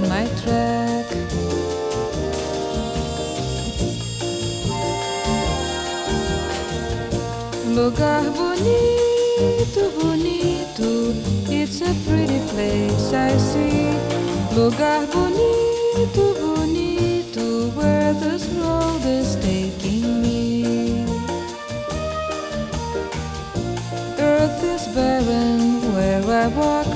in my track. Lugar bonito, bonito, it's a pretty place I see. Lugar bonito,